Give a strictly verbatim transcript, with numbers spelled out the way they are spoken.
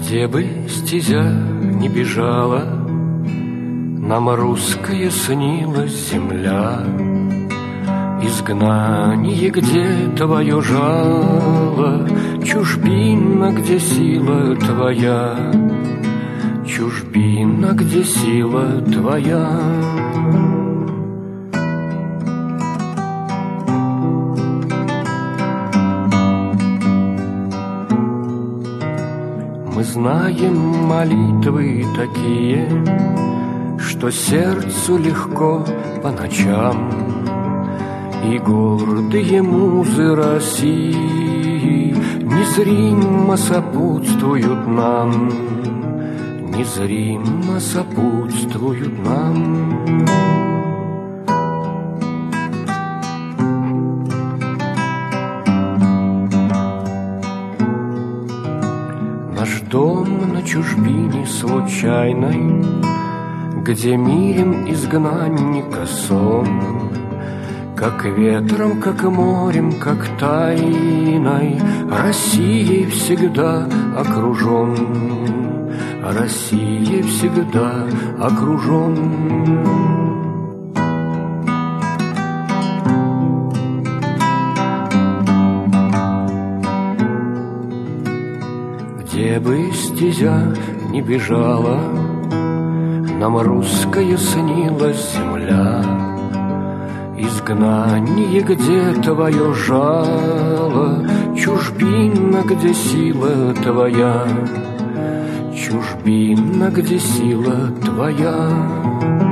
Где бы стезя не бежала, нам русская снилась земля. Изгнание, где твое жало, чужбина, где сила твоя, чужбина, где сила твоя. Мы знаем молитвы такие, что сердцу легко по ночам, и гордые музы России незримо сопутствуют нам, незримо сопутствуют нам. Наш дом на чужбине случайной, где мирен изгнанника сон, как ветром, как морем, как тайной, Россией всегда окружен, Россией всегда окружен. Где бы стезя не бежала, нам русская снилась земля. Изгнание, где твое жало, чужбина, где сила твоя, чужбина, где сила твоя.